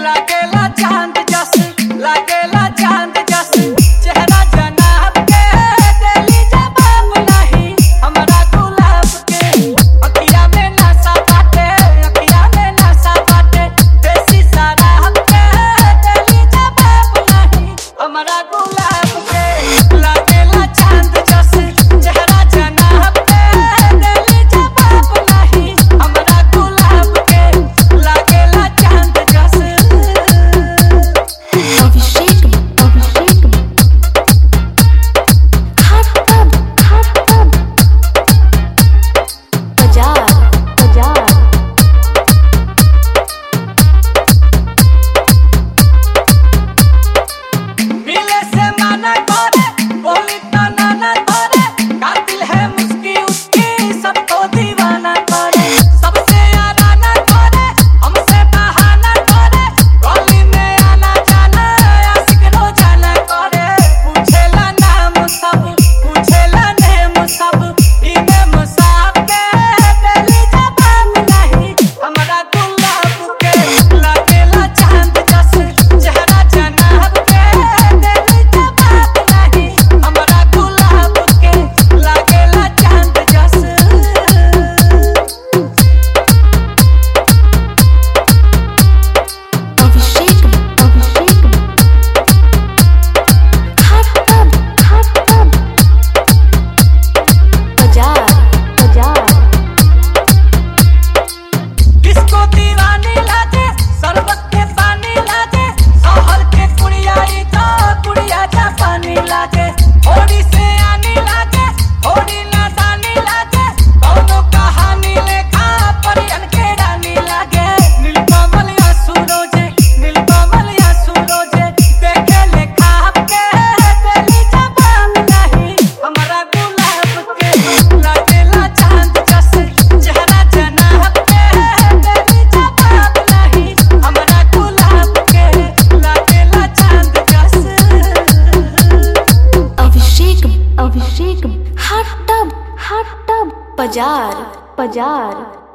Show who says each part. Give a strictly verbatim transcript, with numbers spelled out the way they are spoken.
Speaker 1: लागेला चांद जस लागेला चांद जस चेहरा जनाब के दिली जवाब नहीं हमरा गुलाब के अखिया में नशा बाटे अखिया में नशा बाटे देसी शराब के दिली जवाब नहीं हमरा गुलाब के लागेला चांद जस चेहरा जनाब के दिली जवाब नहीं हमरा गुलाब के लागेला चांद जस।
Speaker 2: अभिषेक अभिषेक हट तब हट तब बाजार बाजार
Speaker 1: मिले से माना करे बोली तो नाना करे कातिल है मुस्की उसकी सबको दीवाना करे सबसे आना करे हमसे बहाना करे गली में आना जाना आशिक रोजाना करे पूछेला नाम सब पूछेला नेम सब इने मुसाब के दिली जवाब नहीं हमरा गुलाब के लागेला चांद जस चेहरा जनाब के दिली जवाब नहीं हमरा गुलाब के लागेला चांद जस।
Speaker 2: अभिषेक अभिषेक हट तब हट तब बाजार बाजार
Speaker 1: किसको दीवानी लाजे शरबत के पानी लाजे शहर के कुड़ियाई तो कुड़िया जापानी लाजे होड़ी से आनी लाजे होड़ी नादानी लाजे कौनो कहानी लेखा परियन के रानी लागे नीलकमल या सूरजे नीलकमल या सूरजे देखे लेखा के दिली जवाब नहीं हमरा गुलाब के लागेला चांद जस चेहरा जनाब के दिली जवाब नहीं हमरा गुलाब के लागेला चांद जस।
Speaker 2: अभिषेक अभिषेक हट तब हट तब बाजार बाजार